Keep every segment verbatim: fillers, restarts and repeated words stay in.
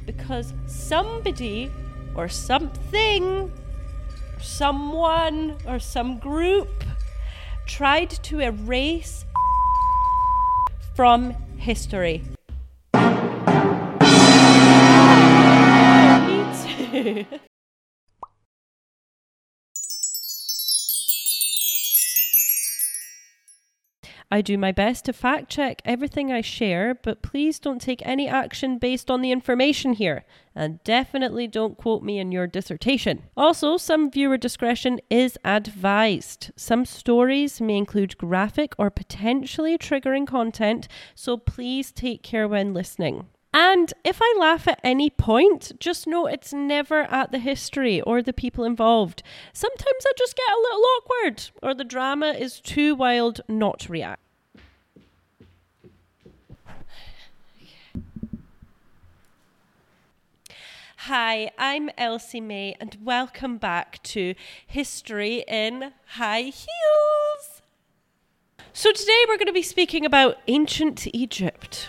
because somebody or something, or someone or some group tried to erase from history. Me too. I do my best to fact check everything I share, but please don't take any action based on the information here, and definitely don't quote me in your dissertation. Also, some viewer discretion is advised. Some stories may include graphic or potentially triggering content, so please take care when listening. And if I laugh at any point, just know it's never at the history or the people involved. Sometimes I just get a little awkward, or the drama is too wild not to react. Hi, I'm Elsie May, and welcome back to History in High Heels. So today we're going to be speaking about ancient Egypt.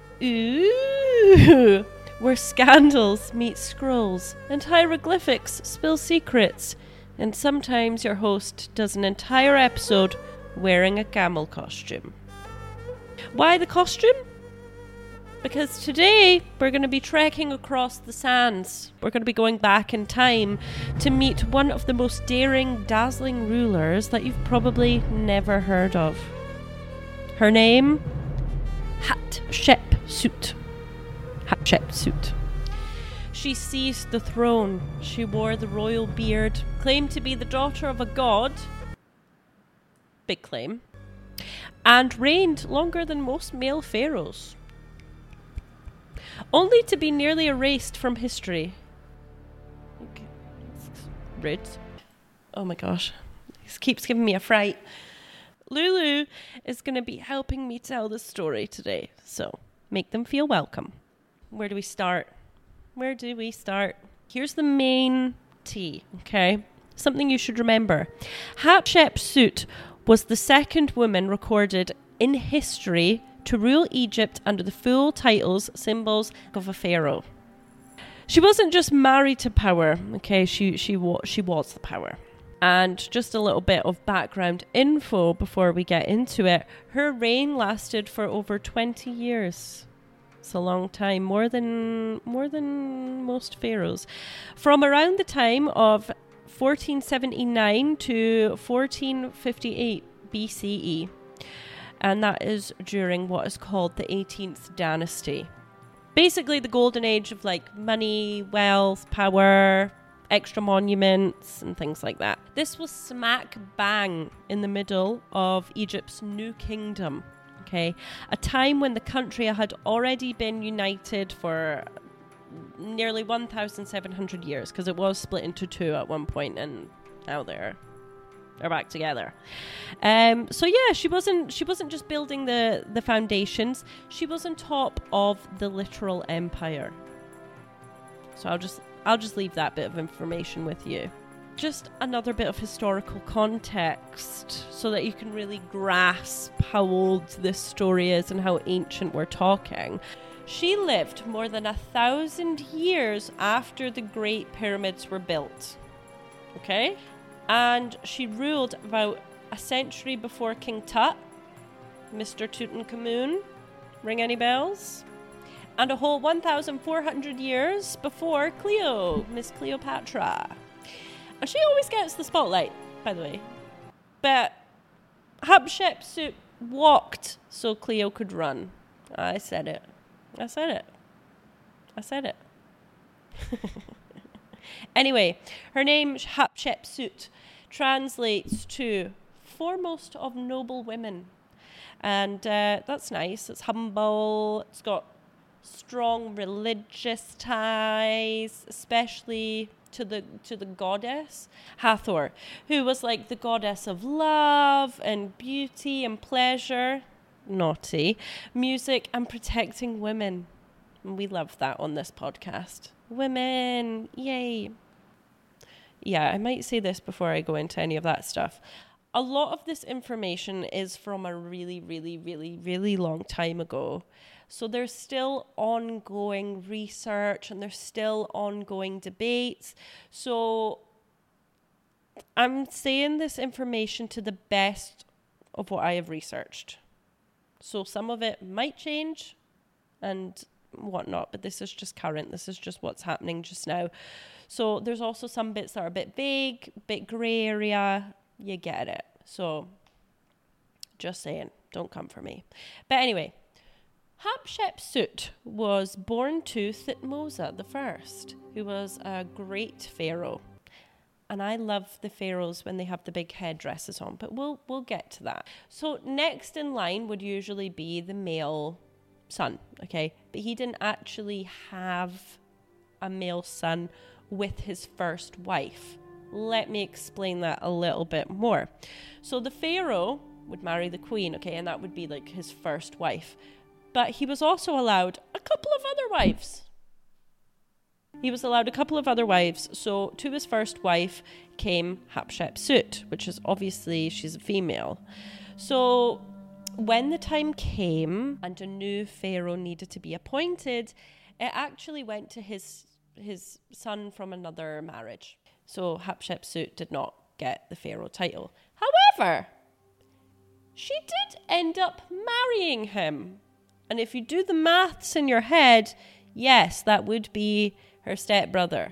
Ooh, where scandals meet scrolls and hieroglyphics spill secrets, and sometimes your host does an entire episode wearing a camel costume. Why the costume? Because today we're going to be trekking across the sands. We're going to be going back in time to meet one of the most daring, dazzling rulers that you've probably never heard of. Her name? Hatshepsut. Hatshepsut. She seized the throne. She wore the royal beard, claimed to be the daughter of a god. Big claim. And reigned longer than most male pharaohs. Only to be nearly erased from history. Okay. Rude. Oh my gosh. This keeps giving me a fright. Lulu is going to be helping me tell the story today, so make them feel welcome. Where do we start? Where do we start? Here's the main tea, okay? Something you should remember. Hatshepsut was the second woman recorded in history to rule Egypt under the full titles, symbols of a pharaoh. She wasn't just married to power, okay? She she was she was the power. And just a little bit of background info before we get into it. Her reign lasted for over twenty years. It's a long time, more than more than most pharaohs. From around the time of fourteen seventy-nine to fourteen fifty-eight B C E. And that is during what is called the eighteenth dynasty. Basically the golden age of like money, wealth, power, extra monuments and things like that. This was smack bang in the middle of Egypt's new kingdom, okay? A time when the country had already been united for nearly one thousand seven hundred years, because it was split into two at one point, and now they're they're back together. Um, so yeah, she wasn't she wasn't just building the, the foundations, she was on top of the literal empire. So I'll just I'll just leave that bit of information with you. Just another bit of historical context so that you can really grasp how old this story is and how ancient we're talking. She lived more than a thousand years after the Great Pyramids were built. Okay? And she ruled about a century before King Tut, Mister Tutankhamun. Ring any bells? And a whole one thousand four hundred years before Cleo, Miss Cleopatra. And she always gets the spotlight, by the way. But Hatshepsut walked so Cleo could run. I said it. I said it. I said it. Anyway, her name, Hatshepsut, translates to foremost of noble women. And uh, that's nice. It's humble. It's got strong religious ties, especially to the to the goddess Hathor, who was like the goddess of love and beauty and pleasure, naughty, music and protecting women. And we love that on this podcast. Women, yay. Yeah, I might say this before I go into any of that stuff. A lot of this information is from a really, really, really, really long time ago. So there's still ongoing research and there's still ongoing debates. So I'm saying this information to the best of what I have researched. So some of it might change and whatnot, but this is just current. This is just what's happening just now. So there's also some bits that are a bit vague, bit grey area. You get it. So just saying, don't come for me. But anyway, Hatshepsut was born to Thutmose the First, who was a great pharaoh. And I love the pharaohs when they have the big headdresses on, but we'll we'll get to that. So next in line would usually be the male son, okay? But he didn't actually have a male son with his first wife. Let me explain that a little bit more. So the pharaoh would marry the queen, okay, and that would be like his first wife. But he was also allowed a couple of other wives. He was allowed a couple of other wives. So to his first wife came Hatshepsut, which is obviously, she's a female. So when the time came and a new pharaoh needed to be appointed, it actually went to his his son from another marriage. So Hatshepsut did not get the pharaoh title. However, she did end up marrying him. And if you do the maths in your head, yes, that would be her stepbrother.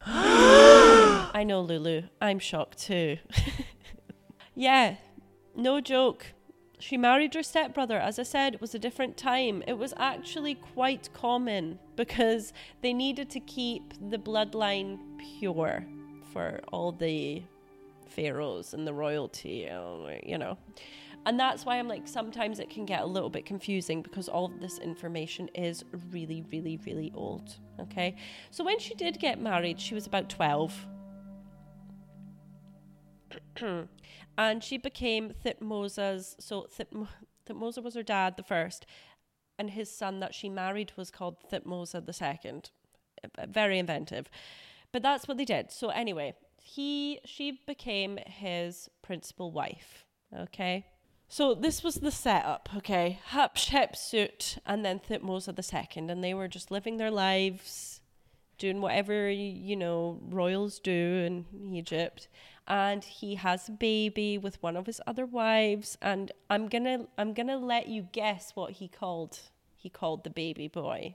I know, Lulu. I'm shocked too. Yeah, no joke. She married her stepbrother. As I said, it was a different time. It was actually quite common because they needed to keep the bloodline pure for all the pharaohs and the royalty, you know. And that's why I'm like, sometimes it can get a little bit confusing because all of this information is really, really, really old. Okay. So when she did get married, she was about twelve. And she became Thutmose's, so Thutm- Thutmose was her dad, the first, and his son that she married was called Thutmose the second. Very inventive. But that's what they did. So anyway, he, she became his principal wife. Okay. So this was the setup, okay? Hatshepsut and then Thutmose the second, and they were just living their lives, doing whatever, you know, royals do in Egypt. And he has a baby with one of his other wives, and I'm gonna I'm gonna let you guess what he called he called the baby boy.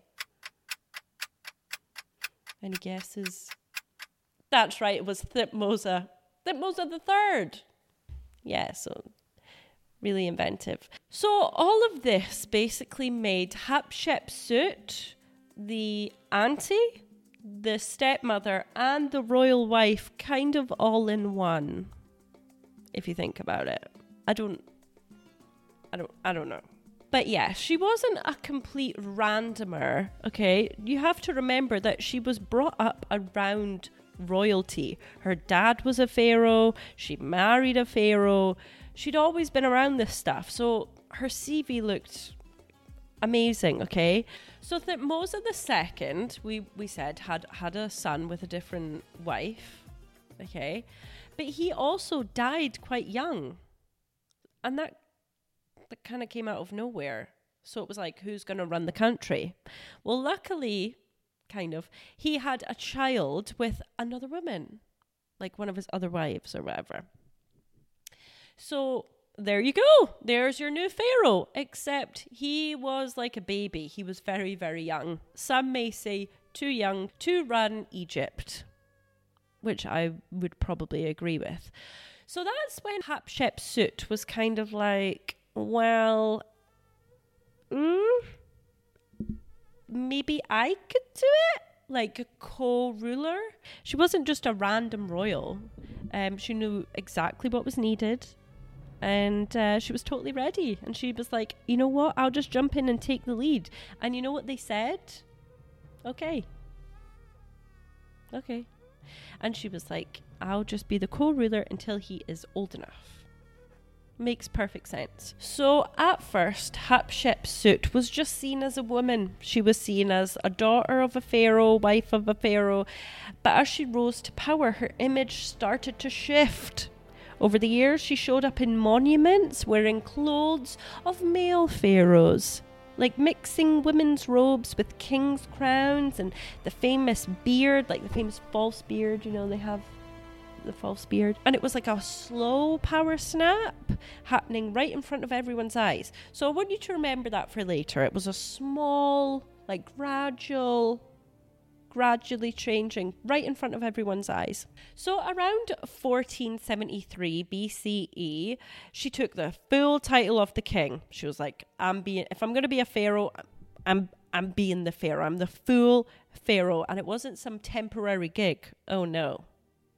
Any guesses? That's right, it was Thutmose. Thutmose the third. Yeah, so really inventive. So all of this basically made Hatshepsut the auntie, the stepmother, and the royal wife kind of all in one, if you think about it. I don't, I don't, I don't know. But yeah, she wasn't a complete randomer, okay? You have to remember that she was brought up around royalty. Her dad was a pharaoh. She married a pharaoh. She'd always been around this stuff. So her C V looked amazing, okay? So Thutmose the second, we, we said, had, had a son with a different wife, okay? But he also died quite young. And that, that kind of came out of nowhere. So it was like, who's going to run the country? Well, luckily, kind of, he had a child with another woman, like one of his other wives or whatever. So there you go. There's your new pharaoh, except he was like a baby. He was very, very young. Some may say too young to run Egypt, which I would probably agree with. So that's when Hatshepsut was kind of like, well, mm, maybe I could do it, like a co-ruler. She wasn't just a random royal. Um, she knew exactly what was needed. And uh, she was totally ready. And she was like, you know what? I'll just jump in and take the lead. And you know what they said? Okay. Okay. And she was like, I'll just be the co-ruler until he is old enough. Makes perfect sense. So at first, Hatshepsut was just seen as a woman. She was seen as a daughter of a pharaoh, wife of a pharaoh. But as she rose to power, her image started to shift. Over the years, she showed up in monuments wearing clothes of male pharaohs. like mixing women's robes with king's crowns and the famous beard, like the famous false beard, you know, they have the false beard. And it was like a slow power snap happening right in front of everyone's eyes. So I want you to remember that for later. It was a small, like gradual, gradually changing right in front of everyone's eyes. So around fourteen seventy-three B C E, she took the full title of the king. She was like, I'm being, if I'm going to be a pharaoh, I'm I'm being the pharaoh. I'm the full pharaoh. And it wasn't some temporary gig. Oh no.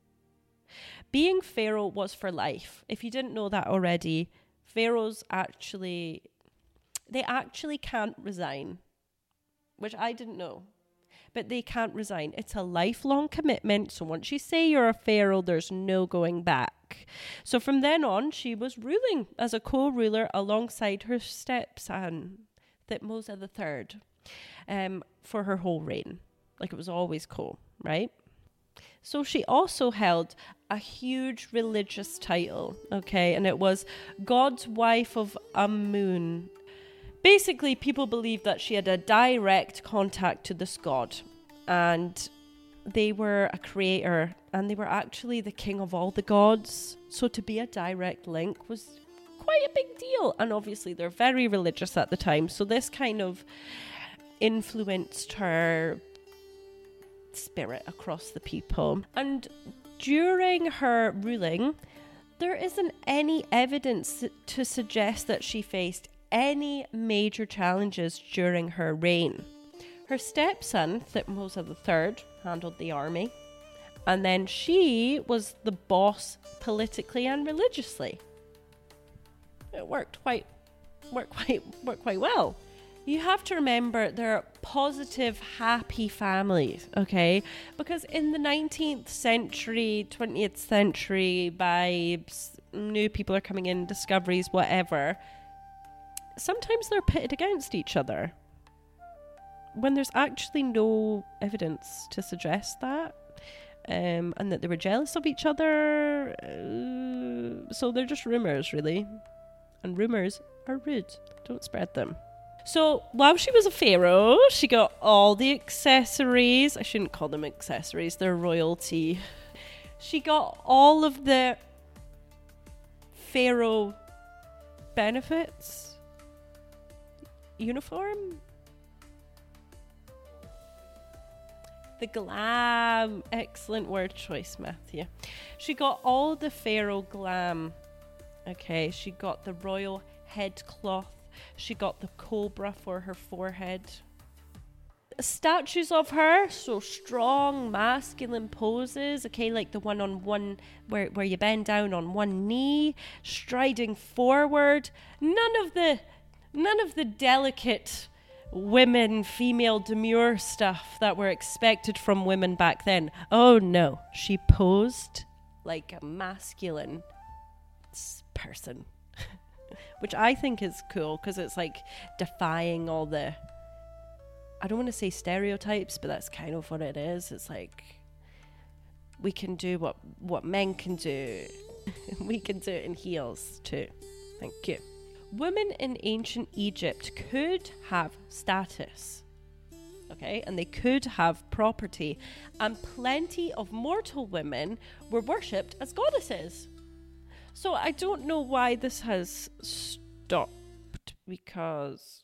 Being pharaoh was for life. If you didn't know that already, pharaohs actually, they actually can't resign, which I didn't know. But they can't resign. It's a lifelong commitment. So once you say you're a pharaoh, there's no going back. So from then on, she was ruling as a co-ruler alongside her stepson, Thutmose the Third, um, for her whole reign. Like it was always co, right? So she also held a huge religious title, okay? And it was God's wife of Amun. Basically, people believed that she had a direct contact to this god, and they were a creator, and they were actually the king of all the gods. So to be a direct link was quite a big deal. And obviously, they're very religious at the time. So this kind of influenced her spirit across the people. And during her ruling, there isn't any evidence to suggest that she faced any major challenges during her reign. Her stepson, Thutmose the Third, handled the army, and then she was the boss politically and religiously. It worked quite, worked quite, worked quite well. You have to remember they're positive, happy families, okay? Because in the nineteenth century, twentieth century vibes, new people are coming in, discoveries, whatever. Sometimes they're pitted against each other when there's actually no evidence to suggest that, um, and that they were jealous of each other. Uh, so they're just rumours, really. And rumours are rude. Don't spread them. So while she was a pharaoh, she got all the accessories. I shouldn't call them accessories. They're royalty. She got all of the pharaoh benefits. Uniform? The glam. Excellent word choice, Matthew. She got all the pharaoh glam. Okay, she got the royal head cloth. She got the cobra for her forehead. Statues of her, so strong, masculine poses. Okay, like the one on one, where, where you bend down on one knee, striding forward. None of the... None of the delicate women, female demure stuff that were expected from women back then. Oh no, she posed like a masculine person, which I think is cool because it's like defying all the, I don't want to say stereotypes, but that's kind of what it is. It's like we can do what, what men can do. We can do it in heels too. Thank you. Women in ancient Egypt could have status, okay, and they could have property, and plenty of mortal women were worshipped as goddesses. So I don't know why this has stopped, because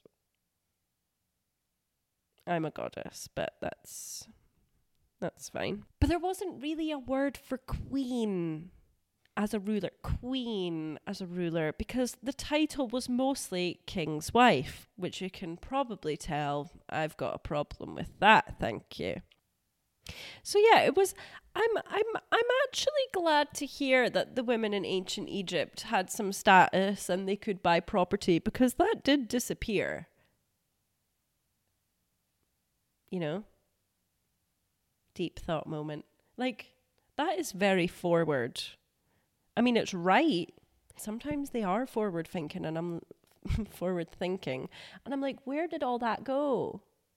I'm a goddess, but that's that's fine. But there wasn't really a word for queen as a ruler, queen as a ruler, because the title was mostly king's wife, which you can probably tell I've got a problem with that, thank you. So yeah, it was, I'm I'm I'm actually glad to hear that the women in ancient Egypt had some status and they could buy property, because that did disappear. You know? Deep thought moment. Like, that is very forward. I mean, it's right. Sometimes they are forward thinking, and I'm forward thinking. And I'm like, where did all that go?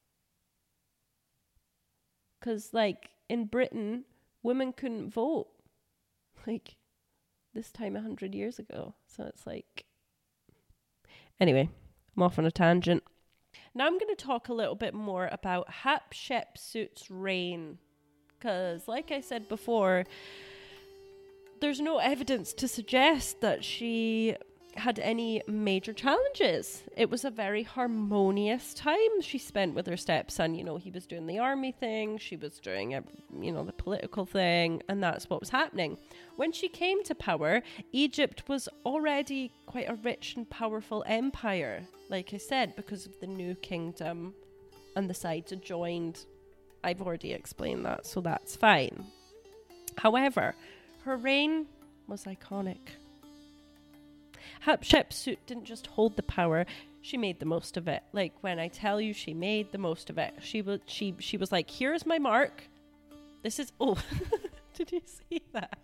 Because, like, in Britain, women couldn't vote. Like, this time a hundred years ago. So it's like... Anyway, I'm off on a tangent. Now I'm going to talk a little bit more about Hatshepsut's reign. Because, like I said before, there's no evidence to suggest that she had any major challenges. It was a very harmonious time she spent with her stepson. You know, he was doing the army thing, she was doing, a, you know, the political thing, and that's what was happening. When she came to power, Egypt was already quite a rich and powerful empire, like I said, because of the new kingdom and the sides had joined. I've already explained that, so that's fine. However, her reign was iconic. Hatshepsut didn't just hold the power, she made the most of it. Like, when I tell you she made the most of it, she was she she was like, here's my mark. This is oh did you see that?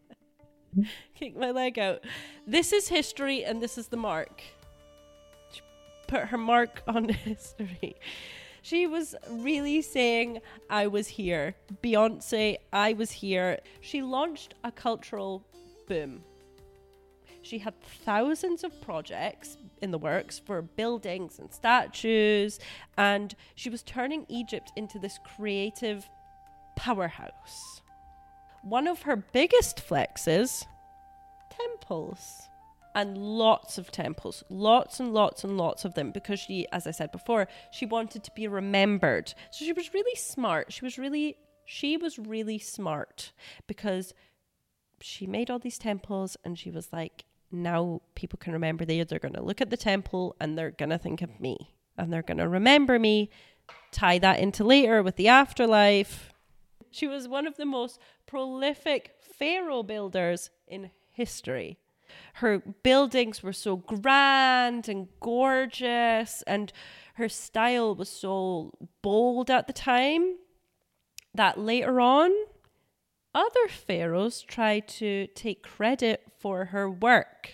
Kick my leg out. This is history and this is the mark. She put her mark on history. She was really saying, I was here. Beyonce, I was here. She launched a cultural boom. She had thousands of projects in the works for buildings and statues, and she was turning Egypt into this creative powerhouse. One of her biggest flexes, temples. And lots of temples, lots and lots and lots of them, because she, as I said before, she wanted to be remembered. So she was really smart. She was really, she was really smart because she made all these temples and she was like, now people can remember they, they're going to look at the temple and they're going to think of me and they're going to remember me, tie that into later with the afterlife. She was one of the most prolific pharaoh builders in history. Her buildings were so grand and gorgeous, and her style was so bold at the time that later on, other pharaohs tried to take credit for her work.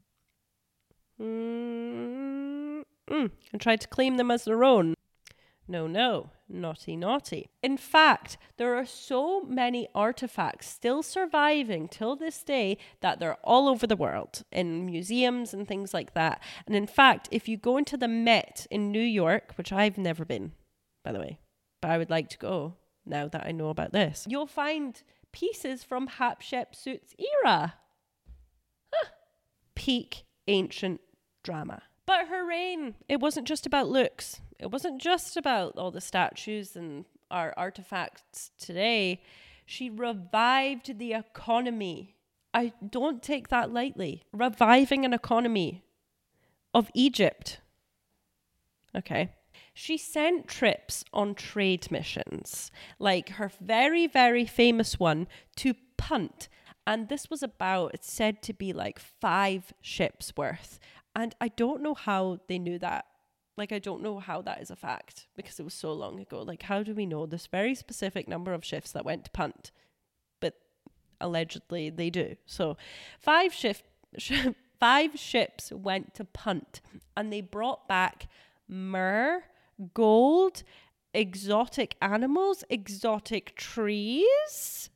Mm-mm, and tried to claim them as their own. No, no, naughty, naughty. In fact, there are so many artifacts still surviving till this day that they're all over the world in museums and things like that. And in fact, if you go into the Met in New York, which I've never been, by the way, but I would like to go now that I know about this, you'll find pieces from Hatshepsut's era. Huh. Peak ancient drama. But her reign, it wasn't just about looks. It wasn't just about all the statues and our artifacts today. She revived the economy. I don't take that lightly. Reviving an economy of Egypt. Okay. She sent trips on trade missions, like her very, very famous one to Punt. And this was about, it's said to be like five ships worth. And I don't know how they knew that. Like, I don't know how that is a fact because it was so long ago. Like, how do we know this very specific number of ships that went to Punt? But allegedly they do. So five shift, sh- five ships went to Punt and they brought back myrrh, gold, exotic animals, exotic trees.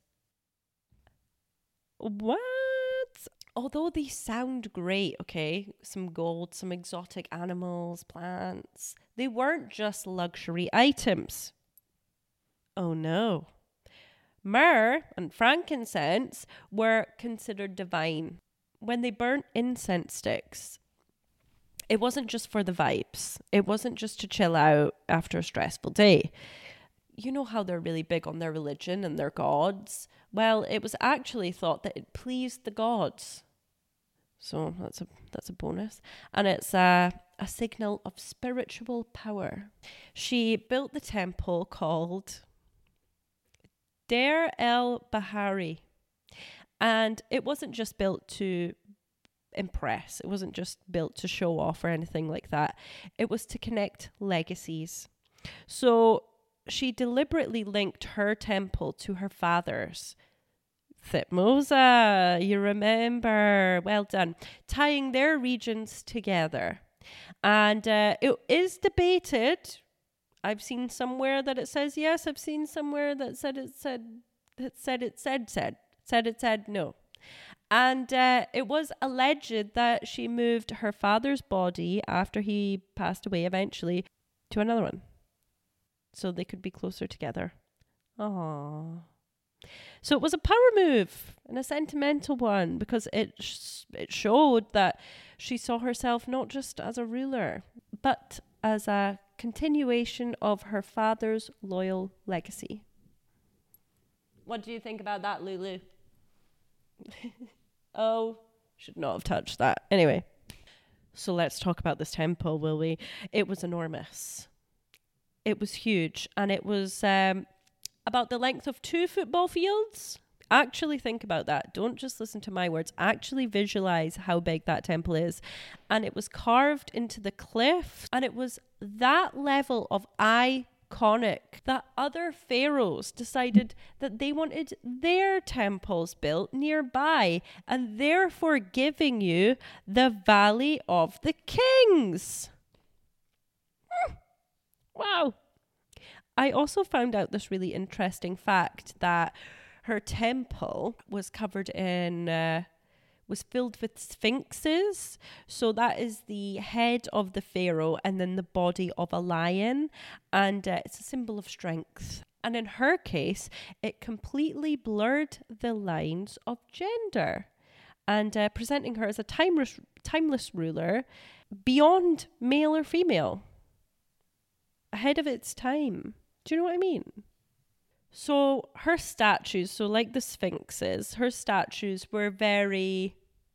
What? Although these sound great, okay, some gold, some exotic animals, plants, they weren't just luxury items. Oh no. Myrrh and frankincense were considered divine. When they burnt incense sticks, it wasn't just for the vibes. It wasn't just to chill out after a stressful day. You know how they're really big on their religion and their gods? Well, it was actually thought that it pleased the gods. So that's a that's a bonus. And it's a, a signal of spiritual power. She built the temple called Deir el Bahari. And it wasn't just built to impress. It wasn't just built to show off or anything like that. It was to connect legacies. So she deliberately linked her temple to her father's. Thutmose, you remember. Well done. Tying their regions together. And uh, it is debated. I've seen somewhere that it says yes. I've seen somewhere that said it said, that said it said, said, said it said no. And uh, it was alleged that she moved her father's body after he passed away eventually to another one, so they could be closer together. Aww. So it was a power move and a sentimental one, because it sh- it showed that she saw herself not just as a ruler, but as a continuation of her father's loyal legacy. What do you think about that, Lulu? Oh, should not have touched that. Anyway, so let's talk about this temple, will we? It was enormous. It was huge, and it was um, about the length of two football fields. Actually think about that. Don't just listen to my words. Actually visualize how big that temple is. And it was carved into the cliff, and it was that level of iconic that other pharaohs decided that they wanted their temples built nearby, and therefore giving you the Valley of the Kings. Wow. I also found out this really interesting fact that her temple was covered in, uh, was filled with sphinxes. So that is the head of the pharaoh and then the body of a lion. And uh, it's a symbol of strength. And in her case, it completely blurred the lines of gender, and uh, presenting her as a timeless, timeless ruler beyond male or female, ahead of its time. Do you know what I mean? So her statues, so like the sphinxes, her statues were very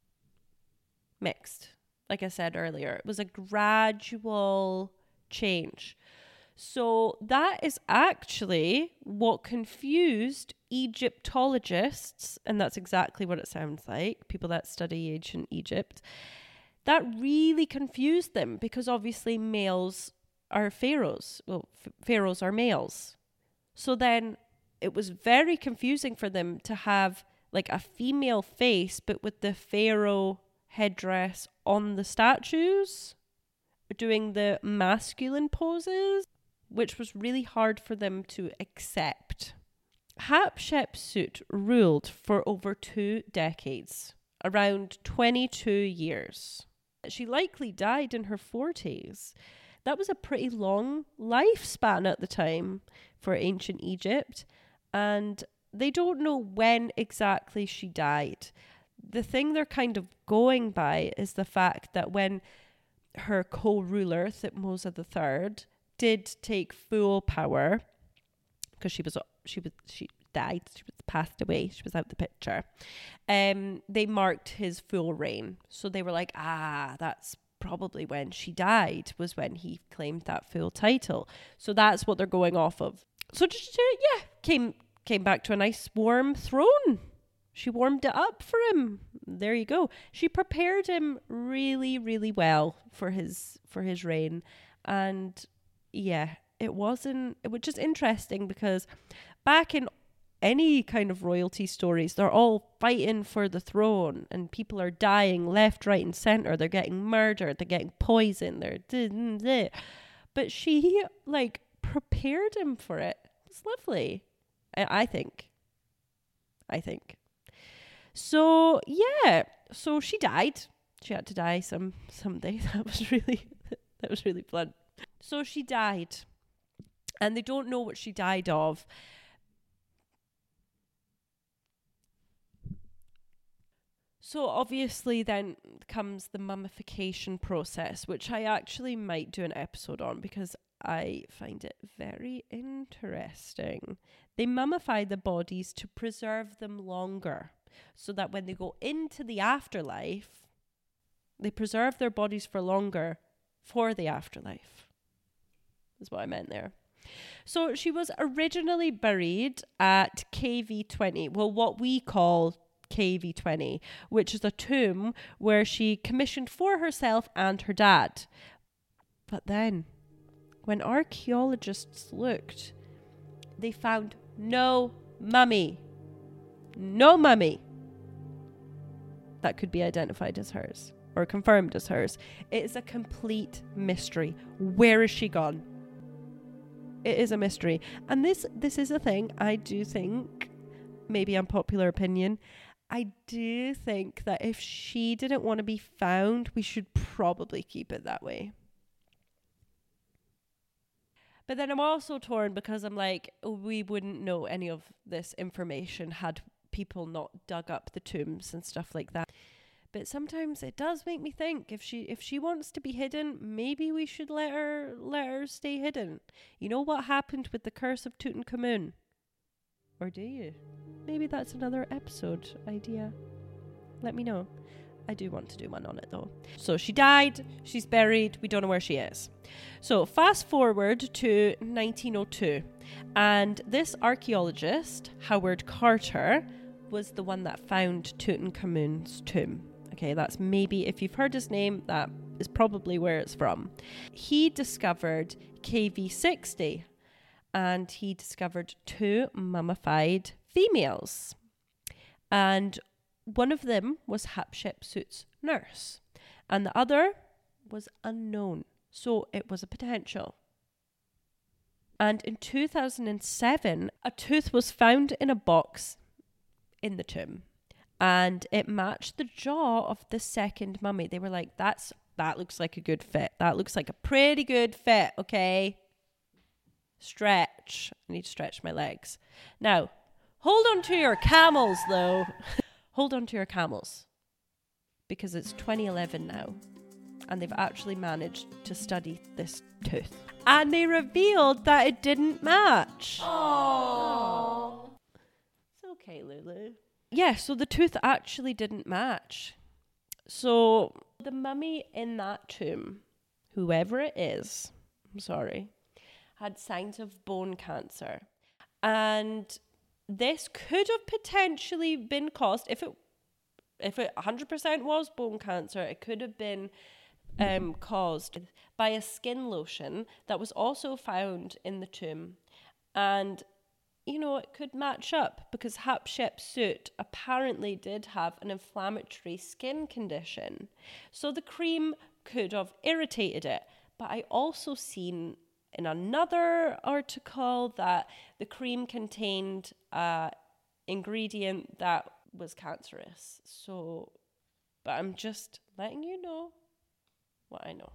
mixed. Like I said earlier, it was a gradual change. So that is actually what confused Egyptologists, and that's exactly what it sounds like, people that study ancient Egypt. That really confused them, because obviously males are pharaohs. Well, f- pharaohs are males. So then it was very confusing for them to have like a female face, but with the pharaoh headdress on the statues, doing the masculine poses, which was really hard for them to accept. Hatshepsut ruled for over two decades, around twenty-two years. She likely died in her forties. That was a pretty long lifespan at the time for ancient Egypt. And they don't know when exactly she died. The thing they're kind of going by is the fact that when her co-ruler, Thutmose the Third, did take full power, because she was she was she died, she was passed away, she was out the picture. Um, they marked his full reign, so they were like, ah, that's probably when she died, was when he claimed that full title. So that's what they're going off of. So just yeah, came came back to a nice warm throne. She warmed it up for him. There you go. She prepared him really, really well for his for his reign. And yeah, it wasn't it was just interesting, because back in any kind of royalty stories, they're all fighting for the throne, and people are dying left, right, and center. They're getting murdered, they're getting poisoned, they're but she like prepared him for it. It's lovely. I, I think. I think. So yeah, so she died. She had to die some someday. That was really that was really blunt. So she died, and they don't know what she died of. So obviously then comes the mummification process, which I actually might do an episode on, because I find it very interesting. They mummify the bodies to preserve them longer, so that when they go into the afterlife, they preserve their bodies for longer for the afterlife. Is what I meant there. So she was originally buried at K V twenty, well, what we call K V twenty, which is a tomb where she commissioned for herself and her dad. But then, when archaeologists looked, they found no mummy. No mummy that could be identified as hers or confirmed as hers. It is a complete mystery. Where is she gone? It is a mystery. And this this is a thing I do think, maybe unpopular opinion, I do think that if she didn't want to be found, we should probably keep it that way. But then I'm also torn because I'm like, we wouldn't know any of this information had people not dug up the tombs and stuff like that. But sometimes it does make me think, if she if she wants to be hidden, maybe we should let her let her stay hidden. You know what happened with the curse of Tutankhamun? Or do you? Maybe that's another episode idea. Let me know. I do want to do one on it though. So she died, she's buried, we don't know where she is. So fast forward to nineteen oh two, and this archaeologist, Howard Carter, was the one that found Tutankhamun's tomb. Okay, that's maybe, if you've heard his name, that is probably where it's from. He discovered K V sixty, and he discovered two mummified females. And one of them was Hatshepsut's nurse, and the other was unknown. So it was a potential. And in two thousand seven, a tooth was found in a box in the tomb, and it matched the jaw of the second mummy. They were like, that's that looks like a good fit. That looks like a pretty good fit, okay? Stretch. I need to stretch my legs. Now, hold on to your camels, though. Hold on to your camels, because it's twenty eleven now, and they've actually managed to study this tooth. And they revealed that it didn't match. Aww. It's okay, Lulu. Yeah, so the tooth actually didn't match. So the mummy in that tomb, whoever it is, I'm sorry, had signs of bone cancer. And this could have potentially been caused, if it if it one hundred percent was bone cancer, it could have been um, caused by a skin lotion that was also found in the tomb. And, you know, it could match up because Hatshepsut apparently did have an inflammatory skin condition. So the cream could have irritated it. But I also seen in another article that the cream contained an ingredient that was cancerous. So, but I'm just letting you know what I know.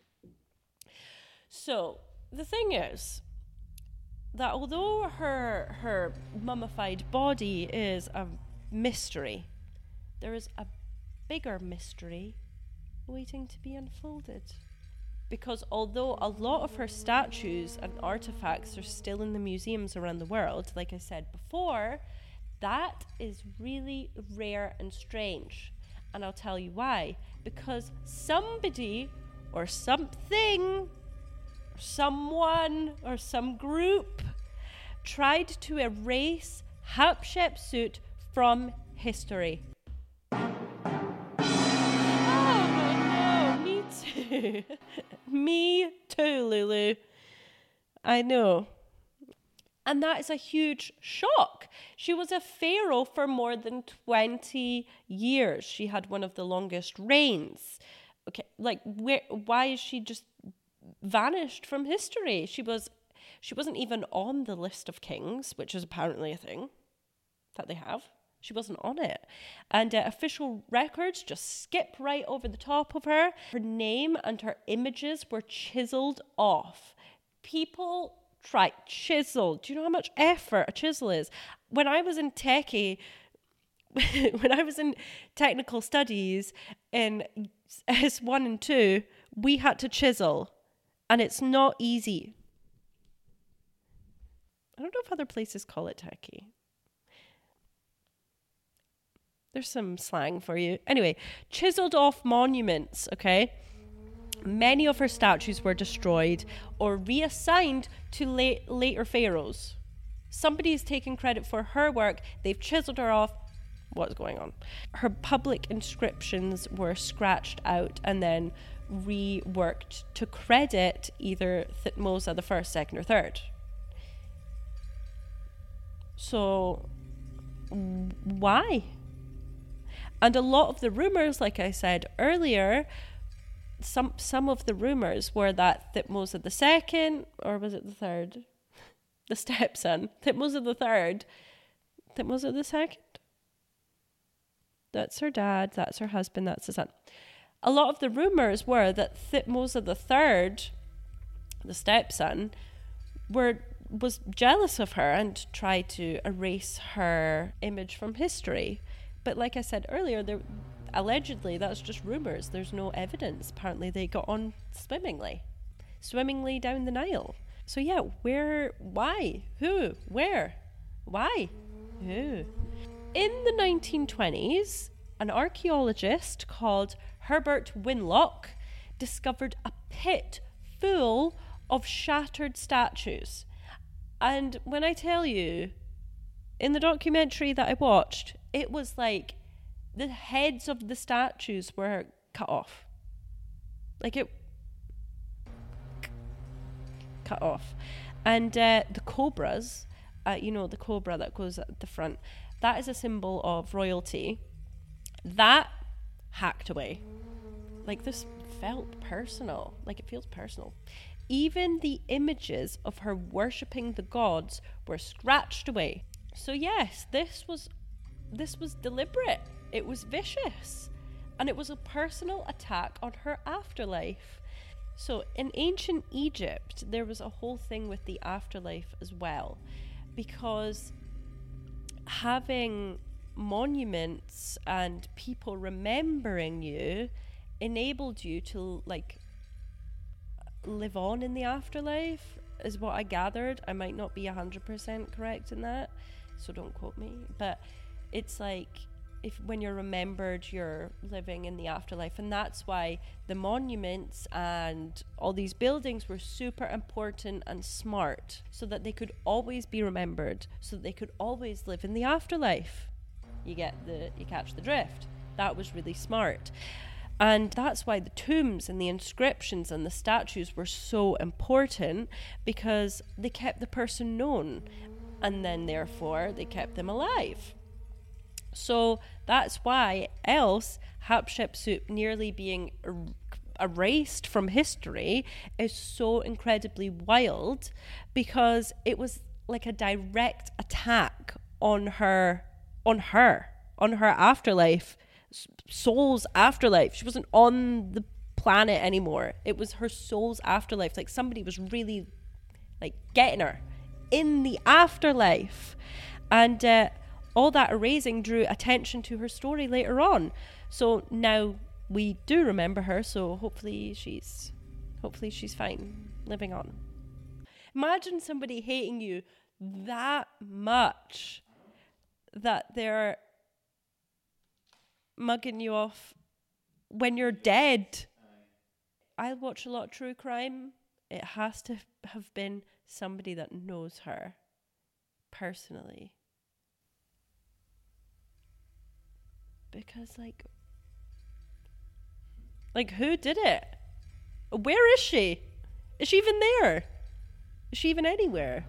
So, the thing is that although her her mummified body is a mystery, there is a bigger mystery waiting to be unfolded. Because although a lot of her statues and artifacts are still in the museums around the world, like I said before, that is really rare and strange. And I'll tell you why. Because somebody or something, or someone or some group tried to erase Hatshepsut from history. Me too, Lulu. I know. And that is a huge shock. She was a pharaoh for more than twenty years. She had one of the longest reigns. Okay, like where? Why is she just vanished from history? She was, she wasn't even on the list of kings, which is apparently a thing that they have. She wasn't on it. And uh, official records just skip right over the top of her. Her name and her images were chiseled off. People try chisel. Do you know how much effort a chisel is? When I was in techie, when I was in technical studies in S one and two, we had to chisel. And it's not easy. I don't know if other places call it techie. There's some slang for you. Anyway, chiseled off monuments, okay? Many of her statues were destroyed or reassigned to late, later pharaohs. Somebody is taking credit for her work. They've chiseled her off. What's going on? Her public inscriptions were scratched out and then reworked to credit either Thutmose the first, second, or third. So, why? And a lot of the rumors, like I said earlier, some some of the rumors were that Thutmose the second, or was it the third? The stepson. Thutmose the third. Thutmose the second? That's her dad, that's her husband, that's the son. A lot of the rumors were that Thutmose the third, the stepson, were was jealous of her and tried to erase her image from history. But like I said earlier, there allegedly that's just rumors. There's no evidence. Apparently they got on swimmingly, swimmingly down the Nile. So yeah, where, why, who, where, why, who? In the nineteen twenties, an archaeologist called Herbert Winlock discovered a pit full of shattered statues. And when I tell you, in the documentary that I watched, it was like the heads of the statues were cut off. Like it cut off. And uh, the cobras, uh, you know, the cobra that goes at the front, that is a symbol of royalty. That hacked away. Like this felt personal. Like it feels personal. Even the images of her worshipping the gods were scratched away. So yes, this was this was deliberate. It was vicious. And it was a personal attack on her afterlife. So in ancient Egypt, there was a whole thing with the afterlife as well. Because having monuments and people remembering you enabled you to like live on in the afterlife, is what I gathered. I might not be one hundred percent correct in that, so don't quote me, but it's like if when you're remembered, you're living in the afterlife. And that's why the monuments and all these buildings were super important and smart, so that they could always be remembered, so that they could always live in the afterlife. You get the you catch the drift. That was really smart. And that's why the tombs and the inscriptions and the statues were so important, because they kept the person known, and then therefore they kept them alive. So that's why else Hatshepsut nearly being er- erased from history is so incredibly wild, because it was like a direct attack on her, on her, on her afterlife. Soul's afterlife. She wasn't on the planet anymore. It was her soul's afterlife. Like somebody was really like getting her in the afterlife. And uh, all that erasing drew attention to her story later on. So now we do remember her. So hopefully she's hopefully she's fine living on. Imagine somebody hating you that much that they're mugging you off when you're dead. I watch a lot of true crime. It has to have been somebody that knows her personally. Because like, like who did it? Where is she? Is she even there? Is she even anywhere?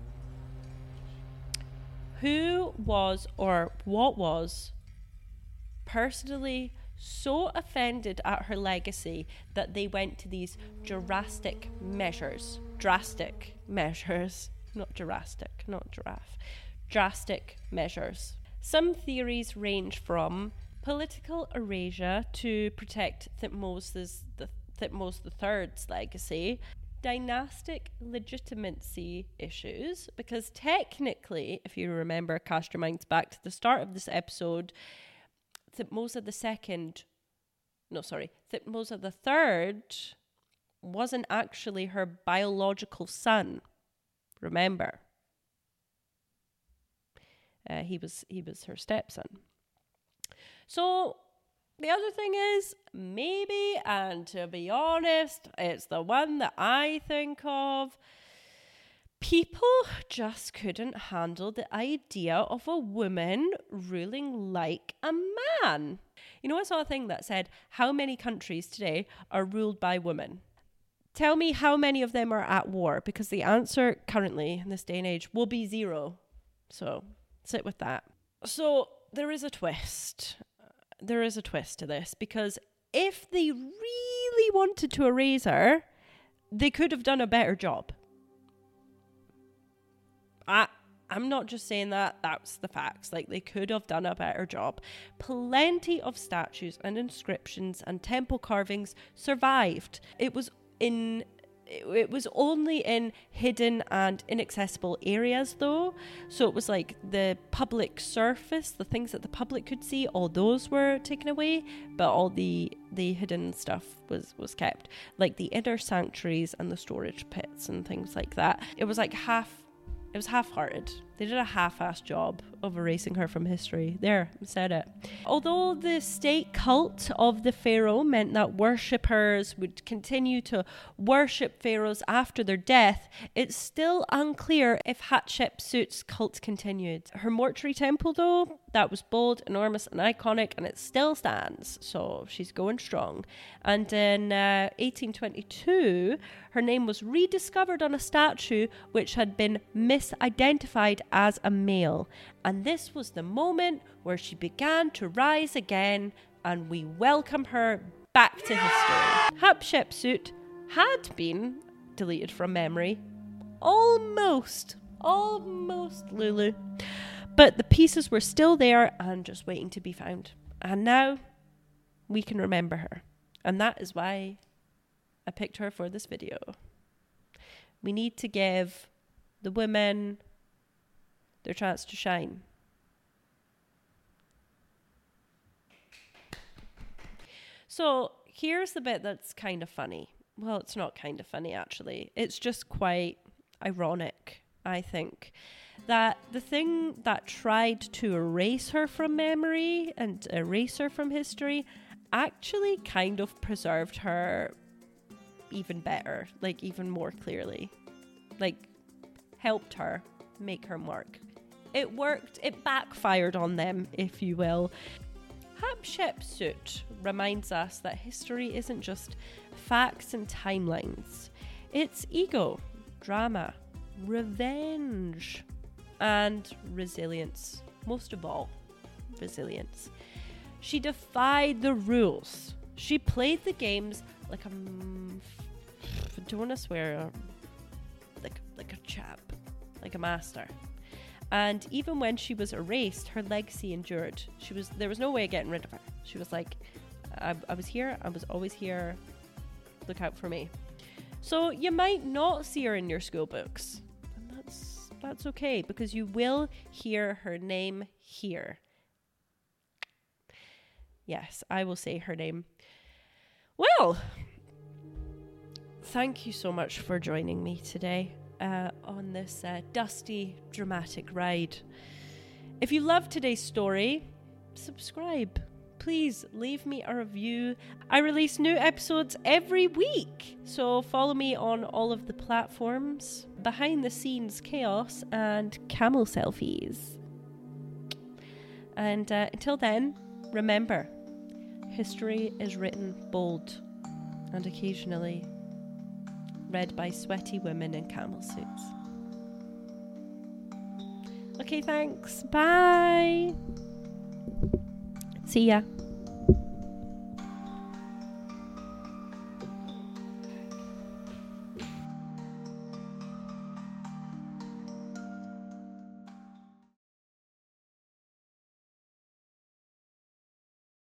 Who was or what was personally so offended at her legacy that they went to these drastic measures. Drastic measures. Not Jurassic, not giraffe. Drastic measures. Some theories range from political erasure to protect Thutmose the Thutmose the Third's legacy, dynastic legitimacy issues, because technically, if you remember, cast your minds back to the start of this episode, Thutmose the Second, no, sorry, Thutmose the Third wasn't actually her biological son. Remember, uh, he was he was her stepson. So the other thing is, maybe, and to be honest, it's the one that I think of, people just couldn't handle the idea of a woman ruling like a man. You know, I saw a thing that said, how many countries today are ruled by women? Tell me how many of them are at war, because the answer currently in this day and age will be zero. So sit with that. So there is a twist. There is a twist to this, because if they really wanted to erase her, they could have done a better job. I, I'm not just saying that, that's the facts. Like, they could have done a better job. Plenty of statues and inscriptions and temple carvings survived. It was in it, it was only in hidden and inaccessible areas though. So it was like the public surface, the things that the public could see, all those were taken away, but all the the hidden stuff was was kept, like the inner sanctuaries and the storage pits and things like that. It was like half it was half-hearted. They did a half-assed job of erasing her from history. There, I said it. Although the state cult of the pharaoh meant that worshippers would continue to worship pharaohs after their death, it's still unclear if Hatshepsut's cult continued. Her mortuary temple, though, that was bold, enormous, and iconic, and it still stands. So she's going strong. And in uh, eighteen twenty-two, her name was rediscovered on a statue which had been misidentified as a male. And this was the moment where she began to rise again, and we welcome her back to history. Hatshepsut had been deleted from memory. Almost. Almost, Lulu. But the pieces were still there and just waiting to be found. And now we can remember her. And that is why I picked her for this video. We need to give the women their chance to shine. So here's the bit that's kind of funny. Well, it's not kind of funny, actually. It's just quite ironic, I think, that the thing that tried to erase her from memory and erase her from history actually kind of preserved her even better, like even more clearly, like helped her make her mark. It worked. It backfired on them, if you will. Hatshepsut reminds us that history isn't just facts and timelines. It's ego, drama, revenge, and resilience. Most of all, resilience. She defied the rules. She played the games like a... I don't want to swear. Like, like a chap. Like a master. And even when she was erased, her legacy endured. She was there was no way of getting rid of her. She was like, I, I was here. I was always here. Look out for me. So you might not see her in your school books. And that's that's okay, because you will hear her name here. Yes, I will say her name. Well, thank you so much for joining me today. Uh, on this uh, dusty, dramatic ride. If you loved today's story, subscribe. Please leave me a review. I release new episodes every week, so follow me on all of the platforms. Behind the scenes chaos and camel selfies. And uh, until then, remember, history is written bold and occasionally read by sweaty women in camel suits. Okay, thanks. Bye. See ya.